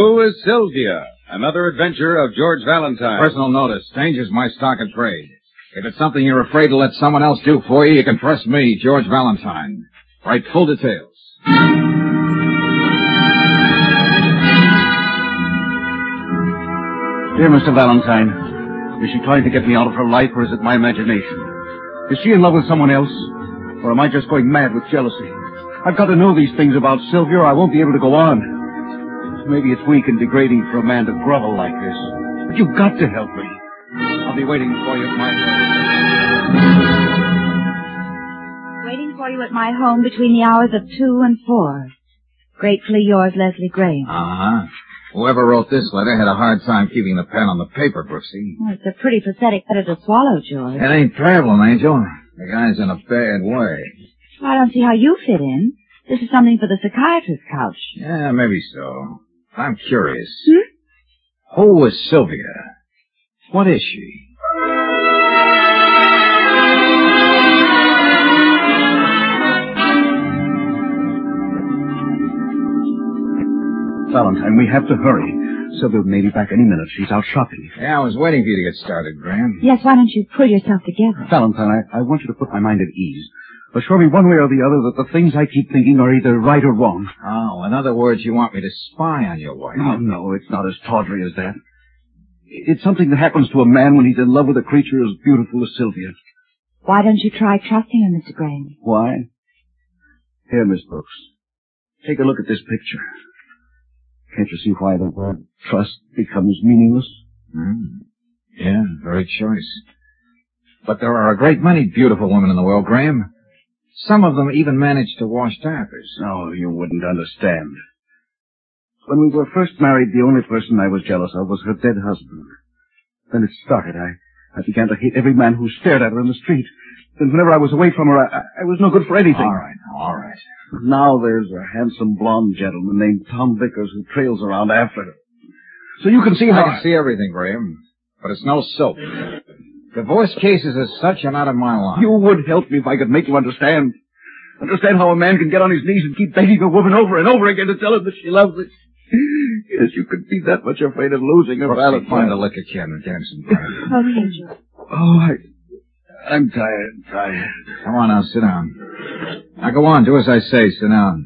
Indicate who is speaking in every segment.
Speaker 1: Who is Sylvia? Another adventure of George Valentine.
Speaker 2: Personal notice. Changes my stock of trade. If it's something you're afraid to let someone else do for you, you can trust me, George Valentine. Write full details.
Speaker 3: Dear Mr. Valentine, is she trying to get me out of her life, or is it my imagination? Is she in love with someone else? Or am I just going mad with jealousy? I've got to know these things about Sylvia, or I won't be able to go on. Maybe it's weak and degrading for a man to grovel like this. But you've got to help me. I'll be waiting for you at my home.
Speaker 4: Waiting for you at my home between the hours of 2 and 4. Gratefully yours, Leslie Graham.
Speaker 2: Uh-huh. Whoever wrote this letter had a hard time keeping the pen on the paper, Brooksy.
Speaker 4: Well, it's a pretty pathetic letter to swallow, George.
Speaker 2: It ain't traveling, Angel. The guy's in a bad way.
Speaker 4: I don't see how you fit in. This is something for the psychiatrist's couch.
Speaker 2: Yeah, maybe so. I'm curious. Who is Sylvia? What is she?
Speaker 3: Valentine, we have to hurry. Sylvia may be back any minute. She's out shopping.
Speaker 2: Yeah, I was waiting for you to get started, Graham.
Speaker 4: Yes, why don't you pull yourself together?
Speaker 3: Valentine, I want you to put my mind at ease. Assure me one way or the other that the things I keep thinking are either right or wrong.
Speaker 2: Oh, in other words, you want me to spy on your wife?
Speaker 3: No, it's not as tawdry as that. It's something that happens to a man when he's in love with a creature as beautiful as Sylvia.
Speaker 4: Why don't you try trusting her, Mr. Graham?
Speaker 3: Why? Here, Miss Brooks. Take a look at this picture. Can't you see why the word trust becomes meaningless?
Speaker 2: Yeah, very choice. But there are a great many beautiful women in the world, Graham. Some of them even manage to wash diapers.
Speaker 3: No, you wouldn't understand. When we were first married, the only person I was jealous of was her dead husband. Then it started. I began to hate every man who stared at her in the street. Then whenever I was away from her, I was no good for anything.
Speaker 2: All right.
Speaker 3: Now there's a handsome blonde gentleman named Tom Vickers who trails around after her. So you can see how...
Speaker 2: I can see everything, Graham. But it's no soap. Divorce cases as such are not in my line.
Speaker 3: You would help me if I could make you understand. Understand how a man can get on his knees and keep begging a woman over and over again to tell her that she loves it. Yes, you could be that much afraid of losing her.
Speaker 2: Brooksy, find a liquor can and get him some bread.
Speaker 4: Okay, George.
Speaker 3: Oh, I'm tired.
Speaker 2: Come on now, sit down. Now go on, do as I say, sit down.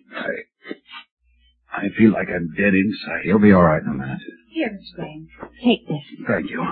Speaker 3: I feel like I'm dead inside.
Speaker 2: You'll be all right in a minute.
Speaker 4: Here, Mr. Graham. Take this.
Speaker 3: Thank you.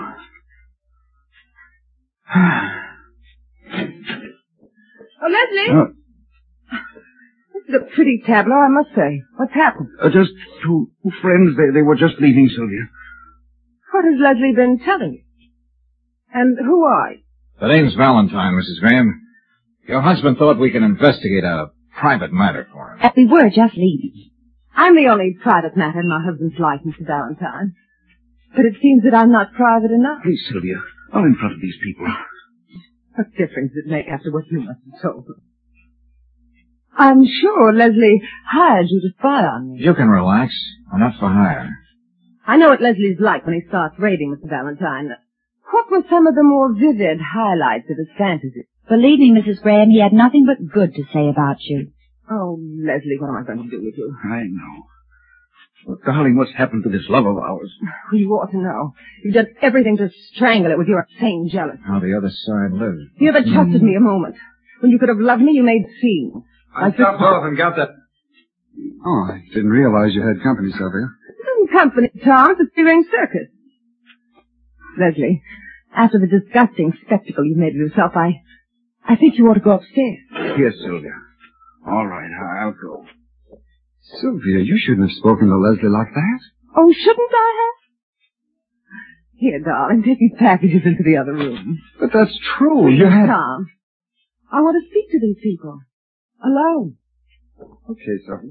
Speaker 5: Oh, Leslie! This is a pretty tableau, I must say. What's happened?
Speaker 3: Just two friends. They were just leaving Sylvia.
Speaker 5: What has Leslie been telling you? And who are you?
Speaker 2: The name's Valentine, Mrs. Graham. Your husband thought we could investigate a private matter for him.
Speaker 4: We were just leaving.
Speaker 5: I'm the only private matter in my husband's life, Mr. Valentine. But it seems that I'm not private enough.
Speaker 3: Hey, Sylvia, not in front of these people.
Speaker 5: What difference does it make after what you must have told them? I'm sure Leslie hired you to spy on me.
Speaker 2: You can relax. I'm not for hire.
Speaker 5: I know what Leslie's like when he starts raving, Mr. Valentine. What were some of the more vivid highlights of his fantasies?
Speaker 4: Believe me, Mrs. Graham, he had nothing but good to say about you.
Speaker 5: Oh, Leslie, what am I going to do with you?
Speaker 3: I know. Well, darling, what's happened to this love of ours?
Speaker 5: You ought to know. You've done everything to strangle it with your insane jealousy.
Speaker 2: How the other side lives.
Speaker 5: You never trusted me a moment. When you could have loved me, you made scenes.
Speaker 1: I stopped off and got that...
Speaker 6: Oh, I didn't realize you had company, Sylvia.
Speaker 5: Company, Tom. It's a three-ring circus. Leslie, after the disgusting spectacle you made of yourself, I think you ought to go upstairs.
Speaker 3: Yes, Sylvia. All right, I'll go.
Speaker 6: Sylvia, you shouldn't have spoken to Leslie like that.
Speaker 5: Oh, shouldn't I have? Here, darling, take these packages into the other room.
Speaker 6: But that's true. You had...
Speaker 5: Tom, I want to speak to these people. Alone.
Speaker 6: Okay, Sylvia.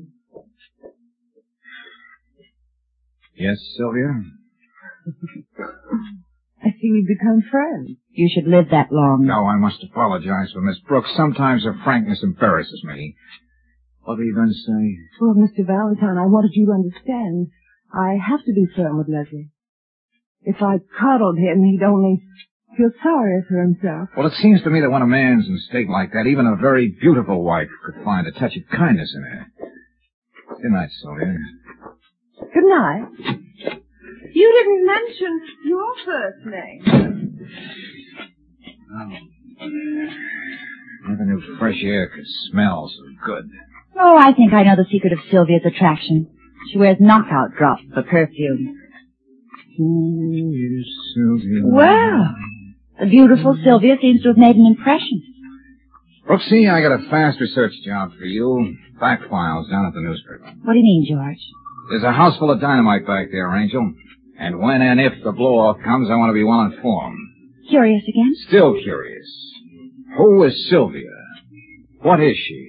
Speaker 2: Yes, Sylvia?
Speaker 5: I see we've become friends.
Speaker 4: You should live that long.
Speaker 2: No, I must apologize for Miss Brooks. Sometimes her frankness embarrasses me. What were you going to say?
Speaker 5: Well, Mr. Valentine, I wanted you to understand. I have to be firm with Leslie. If I coddled him, he'd only feel sorry for himself.
Speaker 2: Well, it seems to me that when a man's in a state like that, even a very beautiful wife could find a touch of kindness in her. Good night, Sylvia.
Speaker 5: Good night. You didn't mention your first name.
Speaker 2: Never knew fresh air could smell so good.
Speaker 4: Oh, I think I know the secret of Sylvia's attraction. She wears knockout drops for perfume.
Speaker 2: Sylvia.
Speaker 4: Well, the beautiful Sylvia seems to have made an impression.
Speaker 2: Brooksy, I got a fast research job for you. Fact files down at the newspaper.
Speaker 4: What do you mean, George?
Speaker 2: There's a house full of dynamite back there, Angel. And when and if the blow-off comes, I want to be well informed.
Speaker 4: Curious again?
Speaker 2: Still curious. Who is Sylvia? What is she?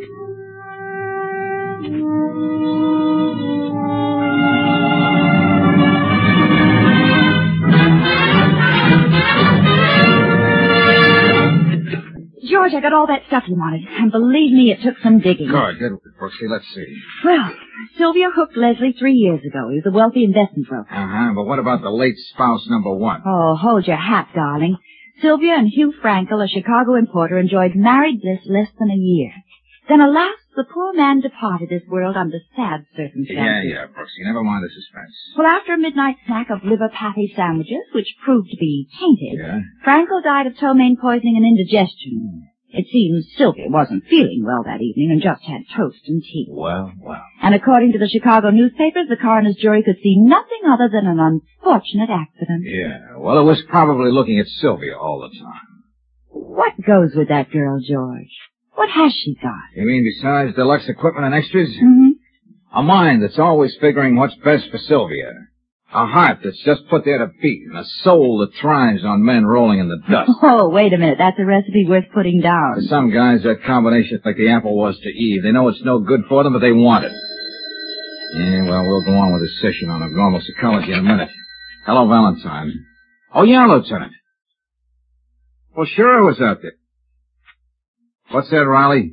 Speaker 4: George, I got all that stuff you wanted. And believe me, it took some digging.
Speaker 2: Good, Brooksy. Let's see.
Speaker 4: Well, Sylvia hooked Leslie 3 years ago. He was a wealthy investment broker.
Speaker 2: But what about the late spouse number one?
Speaker 4: Oh, hold your hat, darling. Sylvia and Hugh Frankel, a Chicago importer, enjoyed married bliss less than a year. Then, alas, the poor man departed this world under sad circumstances.
Speaker 2: Yeah, Brooksy. Never mind the suspense.
Speaker 4: Well, after a midnight snack of liver patty sandwiches, which proved to be tainted,
Speaker 2: Yeah?
Speaker 4: Frankel died of ptomaine poisoning and indigestion. It seems Sylvia wasn't feeling well that evening and just had toast and tea.
Speaker 2: Well.
Speaker 4: And according to the Chicago newspapers, the coroner's jury could see nothing other than an unfortunate accident.
Speaker 2: Yeah, well, it was probably looking at Sylvia all the time.
Speaker 4: What goes with that girl, George? What has she got?
Speaker 2: You mean besides deluxe equipment and extras?
Speaker 4: Mm-hmm.
Speaker 2: A mind that's always figuring what's best for Sylvia. A heart that's just put there to beat, and a soul that thrives on men rolling in the dust.
Speaker 4: Oh, wait a minute. That's a recipe worth putting down.
Speaker 2: For some guys, that combination's like the apple was to Eve. They know it's no good for them, but they want it. Yeah, well, we'll go on with this session on abnormal psychology in a minute. Hello, Valentine. Oh, yeah, Lieutenant. Well, sure I was out there. What's that, Riley?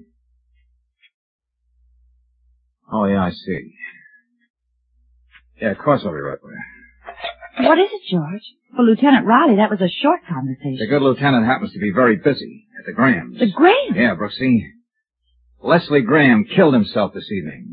Speaker 2: Oh, yeah, I see. Yeah, of course I'll be right there.
Speaker 4: What is it, George? For Lieutenant Riley, that was a short conversation.
Speaker 2: The good lieutenant happens to be very busy at the Grahams.
Speaker 4: The Grahams?
Speaker 2: Yeah, Brooksy. Leslie Graham killed himself this evening.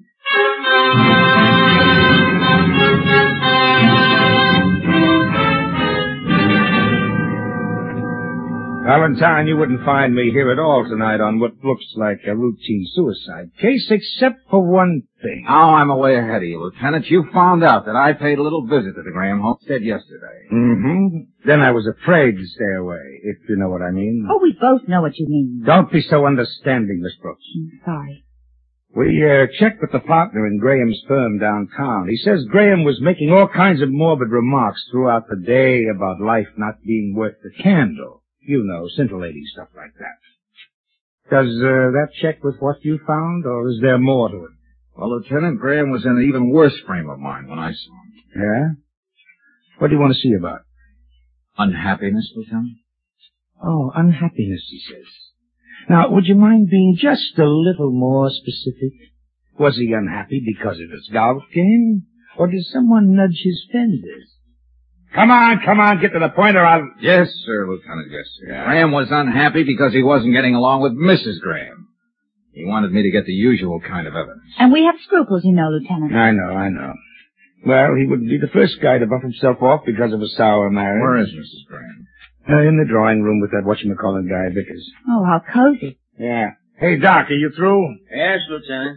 Speaker 1: Valentine, you wouldn't find me here at all tonight on what looks like a routine suicide case, except for one thing.
Speaker 2: Oh, I'm way ahead of you, Lieutenant. You found out that I paid a little visit to the Graham homestead yesterday.
Speaker 1: Mm-hmm. Then I was afraid to stay away, if you know what I mean.
Speaker 4: Oh, we both know what you mean.
Speaker 1: Don't be so understanding, Miss Brooks.
Speaker 4: Sorry.
Speaker 1: We checked with the partner in Graham's firm downtown. He says Graham was making all kinds of morbid remarks throughout the day about life not being worth the candle. You know, scintillating stuff like that. Does that check with what you found, or is there more to it?
Speaker 2: Well, Lieutenant, Graham was in an even worse frame of mind when I saw him.
Speaker 1: Yeah? What do you want to see about?
Speaker 2: Unhappiness, Lieutenant?
Speaker 1: Oh, unhappiness, he says. Now, would you mind being just a little more specific? Was he unhappy because of his golf game? Or did someone nudge his fenders? Come on, get to the point or I'll...
Speaker 2: Yes, sir, Lieutenant, yes, sir. Yeah. Graham was unhappy because he wasn't getting along with Mrs. Graham. He wanted me to get the usual kind of evidence.
Speaker 4: And we have scruples, you know, Lieutenant.
Speaker 1: I know. Well, he wouldn't be the first guy to buff himself off because of a sour marriage.
Speaker 2: Where is Mrs. Graham?
Speaker 1: In the drawing room with that whatchamacallit guy, Vickers.
Speaker 4: Oh, how cozy.
Speaker 1: Yeah. Hey, Doc, are you through?
Speaker 7: Yes, Lieutenant.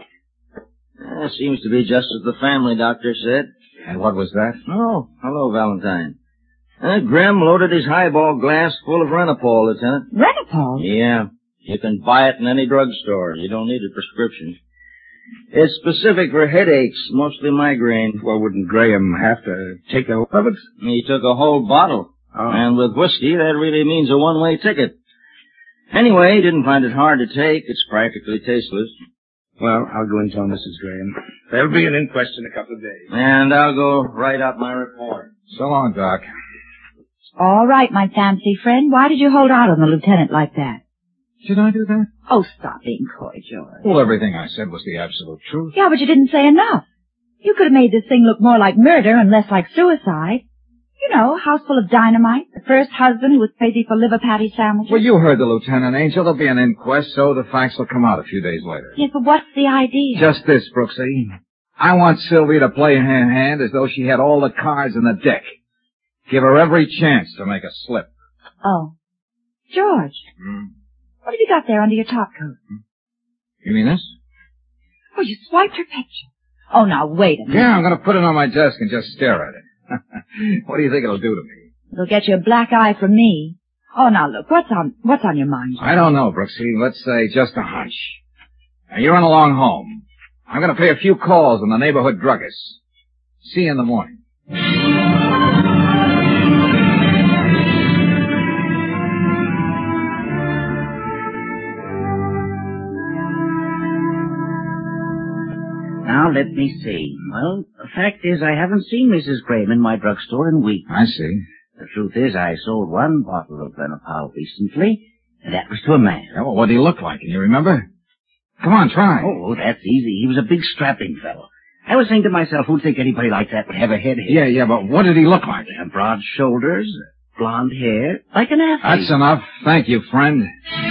Speaker 7: Seems to be just as the family doctor said.
Speaker 2: And what was that?
Speaker 7: Oh, hello, Valentine. Graham loaded his highball glass full of Renapol, Lieutenant.
Speaker 4: Renapol?
Speaker 7: Yeah. You can buy it in any drugstore. You don't need a prescription. It's specific for headaches, mostly migraine.
Speaker 1: Well, wouldn't Graham have to take a whole of it?
Speaker 7: He took a whole bottle.
Speaker 1: Oh.
Speaker 7: And with whiskey, that really means a one-way ticket. Anyway, he didn't find it hard to take. It's practically tasteless.
Speaker 1: Well, I'll go and tell Mrs. Graham. There'll be an inquest in a couple of days.
Speaker 7: And I'll go write up my report.
Speaker 2: So long, Doc.
Speaker 4: All right, my fancy friend. Why did you hold out on the lieutenant like that?
Speaker 2: Did I do that?
Speaker 4: Oh, stop being coy, George.
Speaker 2: Well, everything I said was the absolute truth.
Speaker 4: Yeah, but you didn't say enough. You could have made this thing look more like murder and less like suicide. You know, house full of dynamite, the first husband who was crazy for liver patty sandwiches.
Speaker 2: Well, you heard the lieutenant, Angel. There'll be an inquest, so the facts will come out a few days later.
Speaker 4: Yes, but what's the idea?
Speaker 2: Just this, Brooksy. I want Sylvia to play her hand as though she had all the cards in the deck. Give her every chance to make a slip.
Speaker 4: Oh. George. What have you got there under your top coat?
Speaker 2: You mean this?
Speaker 4: Oh, you swiped her picture. Oh, now, wait a minute.
Speaker 2: Yeah, I'm going to put it on my desk and just stare at it. What do you think it'll do to me?
Speaker 4: It'll get you a black eye from me. Oh, now, look, what's on your mind?
Speaker 2: I don't know, Brooksy. Let's say just a hunch. Now, you run along home. I'm going to pay a few calls on the neighborhood druggist. See you in the morning.
Speaker 7: Now, let me see. Well, the fact is I haven't seen Mrs. Graham in my drugstore in weeks.
Speaker 2: I see.
Speaker 7: The truth is I sold one bottle of Benapal recently, and that was to a man.
Speaker 2: Yeah, well, what did he look like? Can you remember? Come on, try.
Speaker 7: Oh, that's easy. He was a big, strapping fellow. I was saying to myself, who'd think anybody like that would have a head here?
Speaker 2: Yeah, but what did he look like?
Speaker 7: Broad shoulders, blonde hair, like an athlete.
Speaker 2: That's enough. Thank you, friend.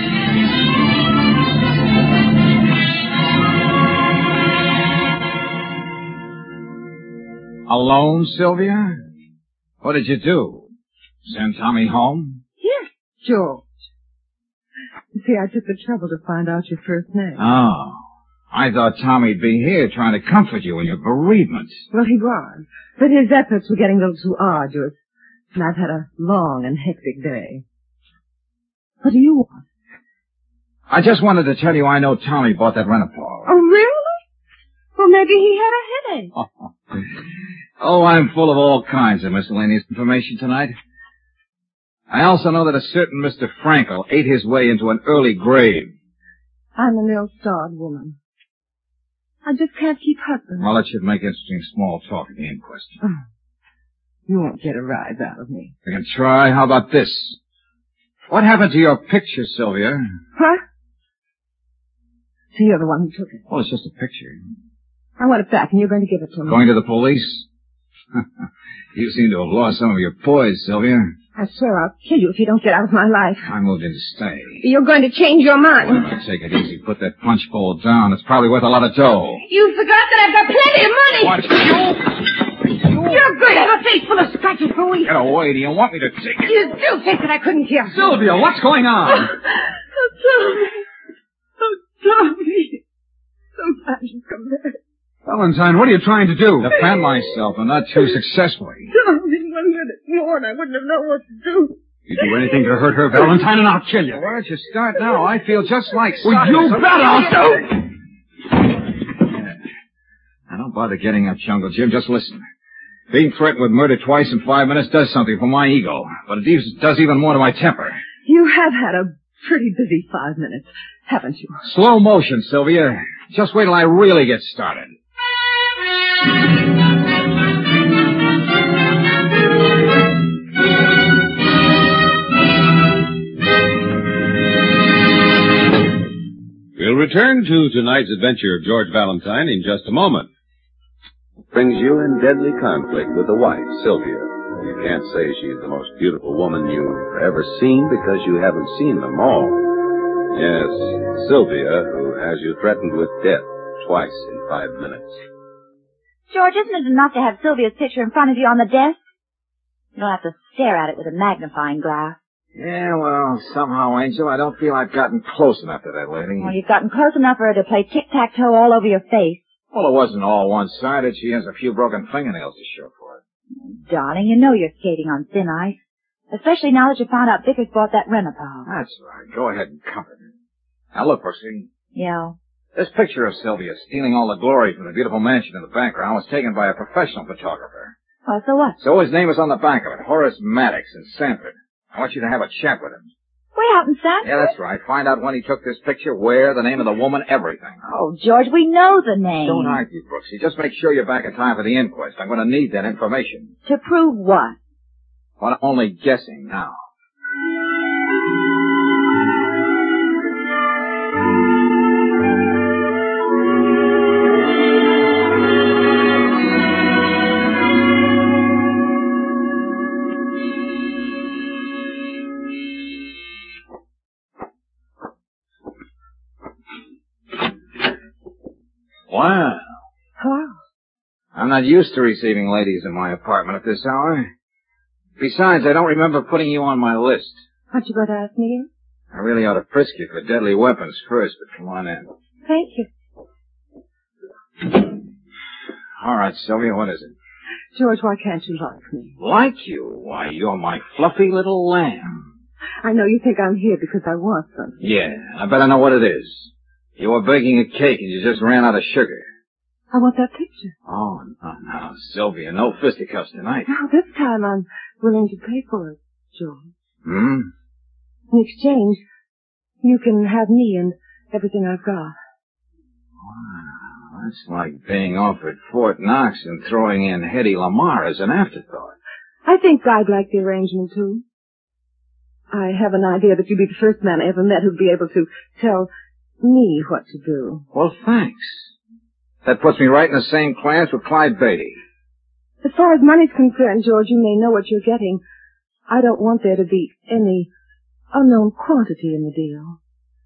Speaker 2: Alone, Sylvia? What did you do? Send Tommy home?
Speaker 5: Yes, George. You see, I took the trouble to find out your first name.
Speaker 2: Oh. I thought Tommy'd be here trying to comfort you in your bereavement.
Speaker 5: Well, he was. But his efforts were getting a little too arduous. And I've had a long and hectic day. What do you want?
Speaker 2: I just wanted to tell you I know Tommy bought that Renapol.
Speaker 5: Oh, really? Well, maybe he had a headache.
Speaker 2: Oh, I'm full of all kinds of miscellaneous information tonight. I also know that a certain Mr. Frankel ate his way into an early grave.
Speaker 5: I'm an ill-starred woman. I just can't keep hustling.
Speaker 2: Well, it should make interesting small talk at the inquest.
Speaker 5: Oh, you won't get a rise out of me.
Speaker 2: We can try. How about this? What happened to your picture, Sylvia?
Speaker 5: What? So you're the one who took it.
Speaker 2: Well, it's just a picture.
Speaker 5: I want it back, and you're going to give it to me.
Speaker 2: Going to the police? You seem to have lost some of your poise, Sylvia.
Speaker 5: I swear I'll kill you if you don't get out of my life.
Speaker 2: I moved in to stay.
Speaker 5: You're going to change your mind.
Speaker 2: Well, take it easy. Put that punch bowl down. It's probably worth a lot of dough.
Speaker 5: You forgot that I've got plenty of money.
Speaker 2: What?
Speaker 5: You're going to have a face full of scratches for weeks.
Speaker 2: Get away. Do you want me to take it?
Speaker 5: You do think that I couldn't kill.
Speaker 2: Sylvia, what's going on?
Speaker 5: Oh, Tommy. Oh, Tommy. Sometimes you come back.
Speaker 3: Valentine, what are you trying to do?
Speaker 2: Defend myself, and not too successfully.
Speaker 5: Tommy, 1 minute more and I wouldn't have known what to do.
Speaker 3: You do anything to hurt her, Valentine, and I'll kill you.
Speaker 2: Why don't you start now? I feel just like
Speaker 3: Well,
Speaker 2: Sodom.
Speaker 3: you bet I'll do.
Speaker 2: Now, don't bother getting up, Jungle Jim. Just listen. Being threatened with murder twice in 5 minutes does something for my ego, but it does even more to my temper.
Speaker 5: You have had a pretty busy 5 minutes, haven't you?
Speaker 2: Slow motion, Sylvia. Just wait till I really get started.
Speaker 8: We'll return to tonight's adventure of George Valentine in just a moment.
Speaker 9: Brings you in deadly conflict with the wife, Sylvia. You can't say she's the most beautiful woman you've ever seen because you haven't seen them all. Yes, Sylvia, who has you threatened with death twice in 5 minutes.
Speaker 4: George, isn't it enough to have Sylvia's picture in front of you on the desk? You don't have to stare at it with a magnifying glass.
Speaker 2: Yeah, well, somehow, Angel, I don't feel I've gotten close enough to that lady.
Speaker 4: Well, you've gotten close enough for her to play tic-tac-toe all over your face.
Speaker 2: Well, it wasn't all one-sided. She has a few broken fingernails to show for it.
Speaker 4: Darling, you know you're skating on thin ice. Especially now that you found out Vickers bought that Renapol.
Speaker 2: That's right. Go ahead and comfort her. Now, look, Percy.
Speaker 4: Yeah.
Speaker 2: This picture of Sylvia stealing all the glory from the beautiful mansion in the background was taken by a professional photographer.
Speaker 4: Well, so what?
Speaker 2: So his name is on the back of it, Horace Maddox in Sanford. I want you to have a chat with him.
Speaker 4: Way out in Sanford?
Speaker 2: Yeah, that's right. Find out when he took this picture, where, the name of the woman, everything.
Speaker 4: Oh, George, we know the name.
Speaker 2: Don't argue, Brooksy. Just make sure you're back in time for the inquest. I'm going to need that information.
Speaker 4: To prove what?
Speaker 2: Well, I'm only guessing now.
Speaker 3: Wow.
Speaker 5: Hello.
Speaker 2: I'm not used to receiving ladies in my apartment at this hour. Besides, I don't remember putting you on my list.
Speaker 5: Aren't you going to ask me?
Speaker 2: I really ought to frisk you for deadly weapons first, but come on in.
Speaker 5: Thank you.
Speaker 2: All right, Sylvia, what is it?
Speaker 5: George, why can't you like me?
Speaker 2: Like you? Why, you're my fluffy little lamb.
Speaker 5: I know you think I'm here because I want something.
Speaker 2: Yeah, I better know what it is. You were baking a cake and you just ran out of sugar.
Speaker 5: I want that picture.
Speaker 2: Oh, no, Sylvia, no fisticuffs tonight.
Speaker 5: Now, this time I'm willing to pay for it, George.
Speaker 2: Hmm?
Speaker 5: In exchange, you can have me and everything I've got.
Speaker 2: Wow, that's like being offered Fort Knox and throwing in Hedy Lamarr as an afterthought.
Speaker 5: I think I'd like the arrangement, too. I have an idea that you'd be the first man I ever met who'd be able to tell me what to do.
Speaker 2: Well, thanks. That puts me right in the same class with Clyde Beatty.
Speaker 5: As far as money's concerned, George, you may know what you're getting. I don't want there to be any unknown quantity in the deal.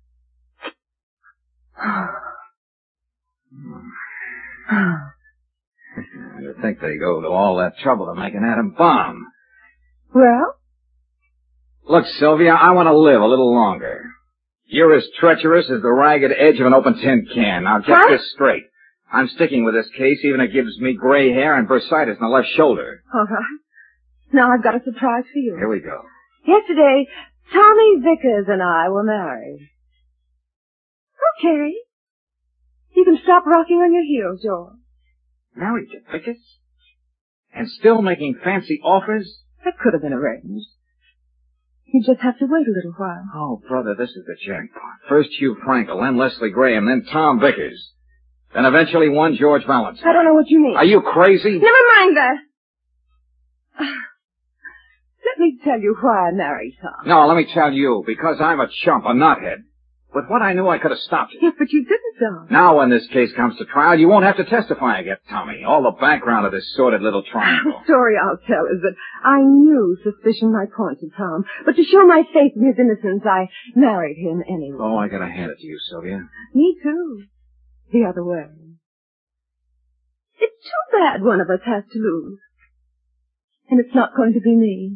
Speaker 2: I think they go to all that trouble to make an atom bomb.
Speaker 5: Well?
Speaker 2: Look, Sylvia, I want to live a little longer. You're as treacherous as the ragged edge of an open tin can. Now, get this straight. I'm sticking with this case even if it gives me gray hair and bursitis in the left shoulder.
Speaker 5: All right. Now I've got a surprise for you.
Speaker 2: Here we go.
Speaker 5: Yesterday, Tommy Vickers and I were married. Okay. You can stop rocking on your heels, George.
Speaker 2: Married to Vickers? And still making fancy offers?
Speaker 5: That could have been arranged. You just have to wait a little while.
Speaker 2: Oh, brother, this is the jackpot. First Hugh Frankel, then Leslie Graham, then Tom Vickers. Then eventually one George Valentine.
Speaker 5: I don't know what you mean.
Speaker 2: Are you crazy?
Speaker 5: Never mind that. Let me tell you why I married Tom.
Speaker 2: No, let me tell you, because I'm a chump, a knothead. With what I knew, I could have stopped it.
Speaker 5: Yes, but you didn't, Tom.
Speaker 2: Now, when this case comes to trial, you won't have to testify against Tommy. All the background of this sordid little triangle.
Speaker 5: The story I'll tell is that I knew suspicion might point to Tom, but to show my faith in his innocence, I married him anyway.
Speaker 2: Oh, I gotta hand it to you, Sylvia.
Speaker 5: Me too. The other way. It's too bad one of us has to lose. And it's not going to be me.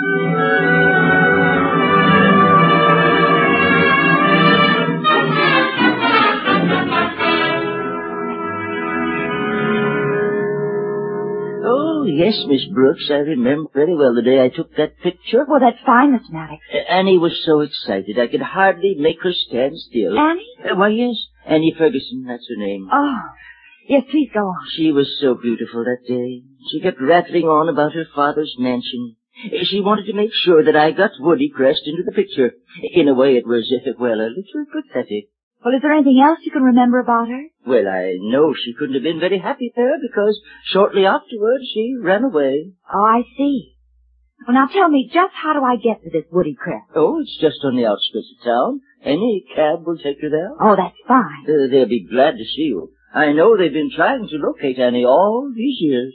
Speaker 7: Oh, yes, Miss Brooks, I remember very well the day I took that picture.
Speaker 4: Well, that's fine, Miss Maddox.
Speaker 7: Annie was so excited I could hardly make her stand still.
Speaker 4: Annie?
Speaker 7: Why, yes, Annie Ferguson, that's her name.
Speaker 4: Oh, yes, please go on.
Speaker 7: She was so beautiful that day. She kept rattling on about her father's mansion. She wanted to make sure that I got Woody pressed into the picture. In a way, it was, well, a little pathetic.
Speaker 4: Well, is there anything else you can remember about her?
Speaker 7: Well, I know she couldn't have been very happy there because shortly afterwards she ran away.
Speaker 4: Oh, I see. Well, now tell me, just how do I get to this Woody Crest?
Speaker 7: Oh, it's just on the outskirts of town. Any cab will take you there.
Speaker 4: Oh, that's fine.
Speaker 7: They'll be glad to see you. I know they've been trying to locate Annie all these years.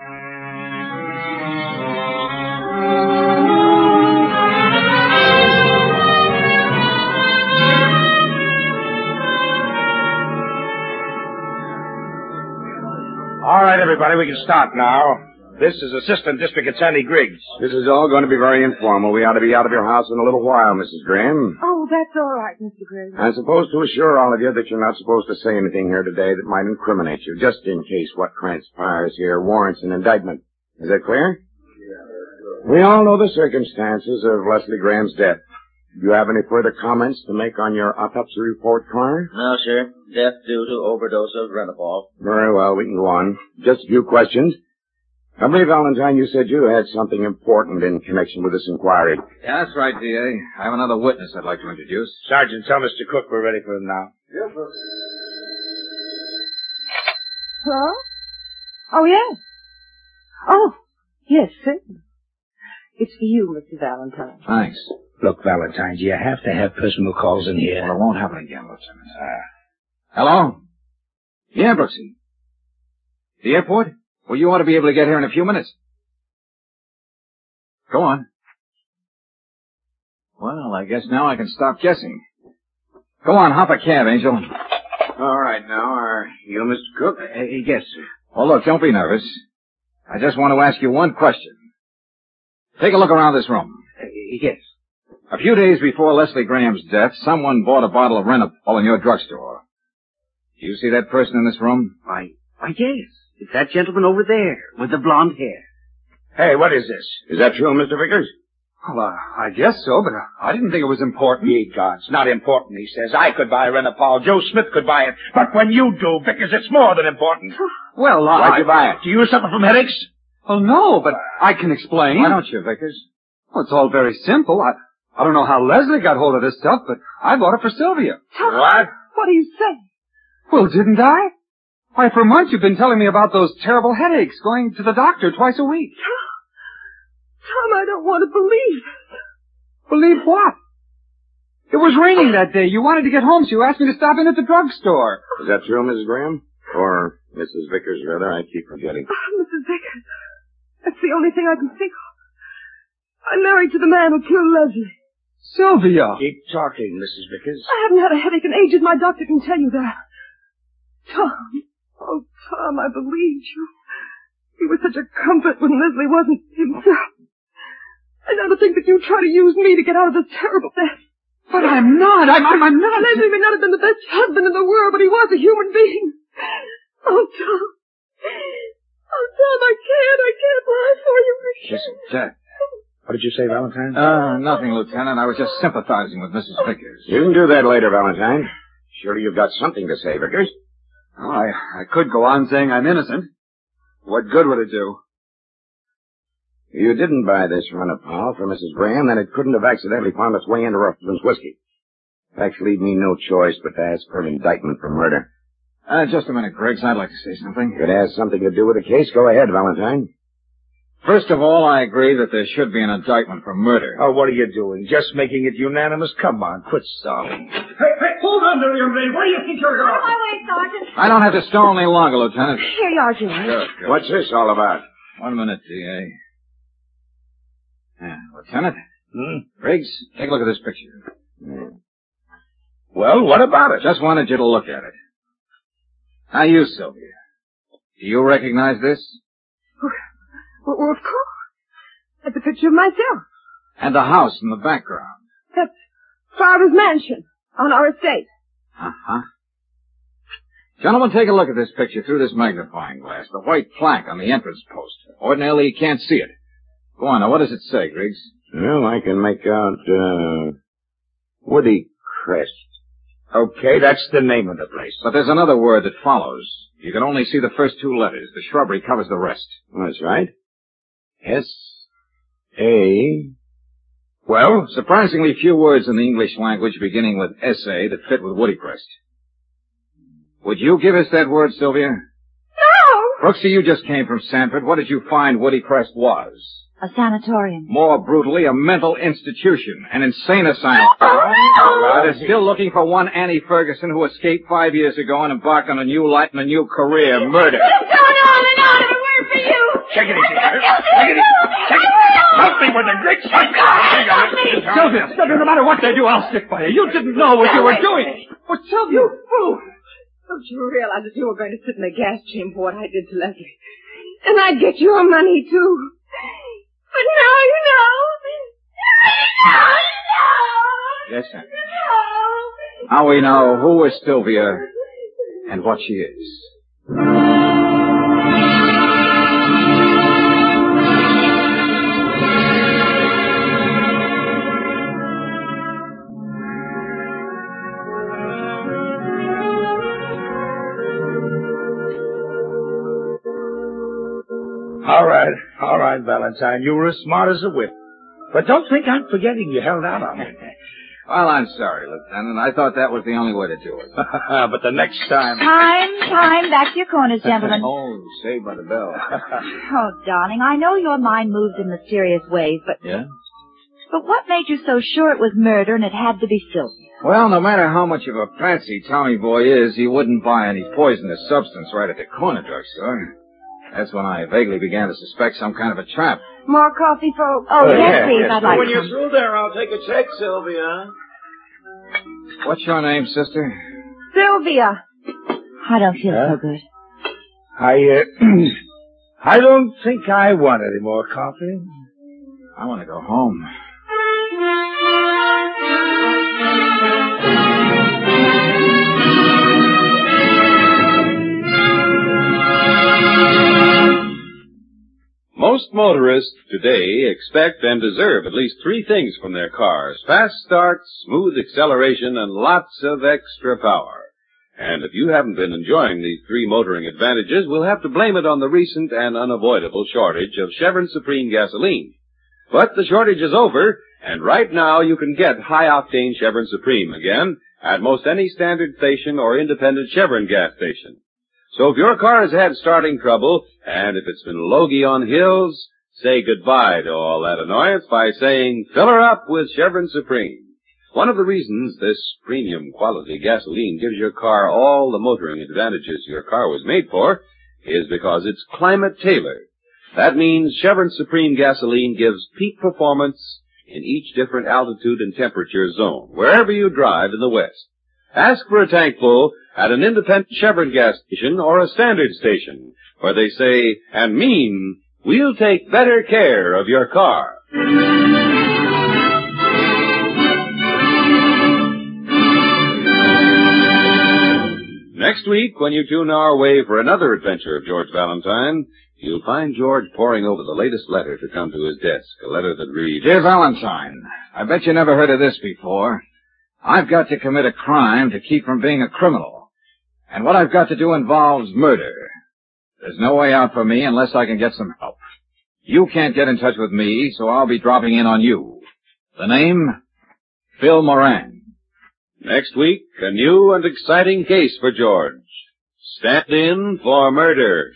Speaker 1: All right, everybody, we can start now. This is Assistant District Attorney Griggs.
Speaker 6: This is all going to be very informal. We ought to be out of your house in a little while, Mrs. Graham.
Speaker 5: Oh, that's all right, Mr. Griggs.
Speaker 6: I'm supposed to assure all of you that you're not supposed to say anything here today that might incriminate you, just in case what transpires here warrants an indictment. Is that clear? We all know the circumstances of Leslie Graham's death. Do you have any further comments to make on your autopsy report, Coroner?
Speaker 7: No, sir. Death due to overdose of Renapol.
Speaker 6: Very well, we can go on. Just a few questions. I believe, Valentine, you said you had something important in connection with this inquiry.
Speaker 2: Yeah, that's right, D.A. I have another witness I'd like to introduce.
Speaker 1: Sergeant, tell Mr. Cook we're ready for him now.
Speaker 6: Yes, sir.
Speaker 5: Hello? Oh, yes. Oh, yes, certainly. It's for you, Mr. Valentine.
Speaker 2: Thanks.
Speaker 1: Look, Valentine, do you have to have personal calls in here?
Speaker 2: Well, it won't happen again, Lieutenant. Hello? Yeah, Brooksy. The airport? Well, you ought to be able to get here in a few minutes. Go on. Well, I guess now I can stop guessing. Go on, hop a cab, Angel.
Speaker 6: All right, now, are you Mr. Cook?
Speaker 1: Yes, sir.
Speaker 2: Well, look, don't be nervous. I just want to ask you one question. Take a look around this room.
Speaker 1: Yes.
Speaker 2: A few days before Leslie Graham's death, someone bought a bottle of Renapol in your drugstore. Do you see that person in this room?
Speaker 10: Why, yes. It's that gentleman over there with the blonde hair.
Speaker 6: Hey, what is this? Is that true, Mr. Vickers?
Speaker 3: Well, I guess so, but I didn't think it was important.
Speaker 1: Ye gods, not important, he says. I could buy Renapol. Joe Smith could buy it. But when you do, Vickers, it's more than important.
Speaker 3: Well,
Speaker 6: Why'd you buy it?
Speaker 1: Do you suffer from headaches?
Speaker 3: Well, no, but I can explain.
Speaker 2: Why don't you, Vickers?
Speaker 3: Well, it's all very simple. I don't know how Leslie got hold of this stuff, but I bought it for Sylvia.
Speaker 6: What?
Speaker 5: What do you say?
Speaker 3: Well, didn't I? Why, for months you've been telling me about those terrible headaches, going to the doctor twice a week.
Speaker 5: Tom, I don't want to believe it.
Speaker 3: Believe what? It was raining that day. You wanted to get home, so you asked me to stop in at the drugstore.
Speaker 6: Is that true, Mrs. Graham? Or Mrs. Vickers, rather? I keep forgetting.
Speaker 5: Mrs. Vickers. That's the only thing I can think of. I'm married to the man who killed Leslie.
Speaker 3: Sylvia!
Speaker 1: Keep talking, Mrs. Vickers.
Speaker 5: I haven't had a headache in ages. My doctor can tell you that. Tom. Oh, Tom, I believed you. You were such a comfort when Leslie wasn't himself. And now to think that you try to use me to get out of this terrible mess.
Speaker 3: But I'm not. I'm not.
Speaker 5: Leslie may not have been the best husband in the world, but he was a human being. Oh, Tom. Oh, Tom, I can't lie for you.
Speaker 2: Jack.
Speaker 1: What did you say, Valentine?
Speaker 2: Nothing, Lieutenant. I was just sympathizing with Mrs. Vickers.
Speaker 6: You can do that later, Valentine. Surely you've got something to say, Vickers.
Speaker 3: Well, I could go on saying I'm innocent. What good would it do?
Speaker 6: If you didn't buy this Renapol for Mrs. Graham, then it couldn't have accidentally found its way into her husband's whiskey. Facts leave me no choice but to ask for an indictment for murder.
Speaker 2: Just a minute, Griggs. I'd like to say something.
Speaker 6: If it has something to do with the case, go ahead, Valentine.
Speaker 2: First of all, I agree that there should be an indictment for murder.
Speaker 1: Oh, what are you doing? Just making it unanimous? Come on, quit stalling.
Speaker 3: Hey, hold on there, young lady. Where do you think you're going?
Speaker 4: Out of my way, Sergeant.
Speaker 2: I don't have to stall any longer, Lieutenant.
Speaker 4: Here you are, George.
Speaker 2: Good.
Speaker 6: What's this all about?
Speaker 2: 1 minute, D.A. Lieutenant?
Speaker 1: Hmm?
Speaker 2: Griggs, take a look at this picture.
Speaker 1: Well, what about it?
Speaker 2: Just wanted you to look at it. Now, you, Sylvia. Do you recognize this?
Speaker 5: Well, of course. That's a picture of myself.
Speaker 2: And the house in the background.
Speaker 5: That's Father's mansion on our estate.
Speaker 2: Uh-huh. Gentlemen, take a look at this picture through this magnifying glass. The white plaque on the entrance post. Ordinarily, you can't see it. Go on, now, what does it say, Griggs?
Speaker 6: Well, I can make out, Woody Crest.
Speaker 1: Okay, that's the name of the place.
Speaker 2: But there's another word that follows. You can only see the first two letters. The shrubbery covers the rest.
Speaker 6: That's right. S-A...
Speaker 2: Well, surprisingly few words in the English language beginning with S-A that fit with Woody Crest. Would you give us that word, Sylvia?
Speaker 5: No!
Speaker 2: Brooksy, you just came from Sanford. What did you find Woody Crest was?
Speaker 4: A sanatorium.
Speaker 2: More brutally, a mental institution. An insane asylum. They're still looking for one Annie Ferguson who escaped 5 years ago and embarked on a new life and a new career. Murder.
Speaker 5: What's going on and on? A word for you.
Speaker 1: Check it easy. Check it easy. Check it. Help me with the Griggs.
Speaker 3: Sylvia, no matter what they do, I'll stick by you. You didn't know what you were doing. But Sylvia...
Speaker 5: You fool. Don't you realize that you were going to sit in the gas chamber for what I did to Leslie? And I'd get your money, too. But now you know.
Speaker 2: Yes, sir. Now we know who is Sylvia and what she is.
Speaker 1: All right, Valentine. You were as smart as a whip. But don't think I'm forgetting you held out on me.
Speaker 2: Well, I'm sorry, Lieutenant. I thought that was the only way to do it.
Speaker 1: But the next time...
Speaker 4: Time. Back to your corners, gentlemen.
Speaker 2: Oh, saved by the bell.
Speaker 4: Oh, darling, I know your mind moves in mysterious ways, but...
Speaker 2: Yeah?
Speaker 4: But what made you so sure it was murder and it had to be Sylvia?
Speaker 2: Well, no matter how much of a patsy Tommy Boy is, he wouldn't buy any poisonous substance right at the corner drugstore. That's when I vaguely began to suspect some kind of a trap.
Speaker 5: More coffee, folks?
Speaker 4: Oh, yes, please. I'd like
Speaker 9: When you're
Speaker 4: some.
Speaker 9: through there, I'll take a check, Sylvia.
Speaker 2: What's your name, sister?
Speaker 5: Sylvia.
Speaker 4: I don't feel so good.
Speaker 1: I don't think I want any more coffee.
Speaker 2: I want to go home.
Speaker 8: Most motorists today expect and deserve at least 3 things from their cars: fast start, smooth acceleration, and lots of extra power. And if you haven't been enjoying these 3 motoring advantages, we'll have to blame it on the recent and unavoidable shortage of Chevron Supreme gasoline. But the shortage is over, and right now you can get high-octane Chevron Supreme again at most any standard station or independent Chevron gas station. So if your car has had starting trouble, and if it's been logy on hills, say goodbye to all that annoyance by saying, fill her up with Chevron Supreme. One of the reasons this premium quality gasoline gives your car all the motoring advantages your car was made for is because it's climate tailored. That means Chevron Supreme gasoline gives peak performance in each different altitude and temperature zone, wherever you drive in the West. Ask for a tank full at an independent Chevron gas station or a standard station, where they say and mean, we'll take better care of your car. Next week, when you tune our way for another adventure of George Valentine, you'll find George poring over the latest letter to come to his desk, a letter that reads,
Speaker 2: Dear Valentine, I bet you never heard of this before. I've got to commit a crime to keep from being a criminal. And what I've got to do involves murder. There's no way out for me unless I can get some help. You can't get in touch with me, so I'll be dropping in on you. The name? Phil Moran.
Speaker 8: Next week, a new and exciting case for George. Stand in for murder.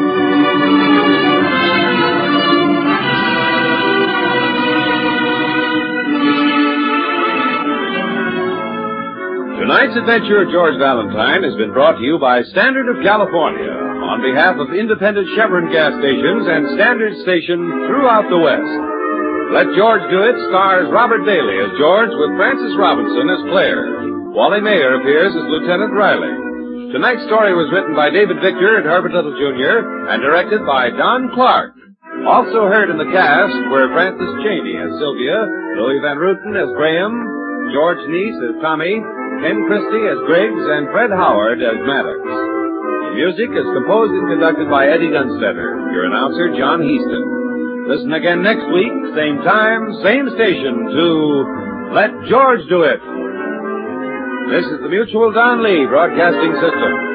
Speaker 8: Tonight's adventure of George Valentine has been brought to you by Standard of California on behalf of independent Chevron gas stations and Standard stations throughout the West. Let George Do It stars Robert Daly as George with Frances Robinson as Claire. Wally Mayer appears as Lieutenant Riley. Tonight's story was written by David Victor and Herbert Little Jr. and directed by Don Clark. Also heard in the cast were Frances Cheney as Sylvia, Louis Van Ruten as Graham, George Neese as Tommy, Ken Christie as Griggs, and Fred Howard as Maddox. The music is composed and conducted by Eddie Dunstetter. Your announcer, John Heaston. Listen again next week, same time, same station, to Let George Do It. This is the Mutual Don Lee Broadcasting System.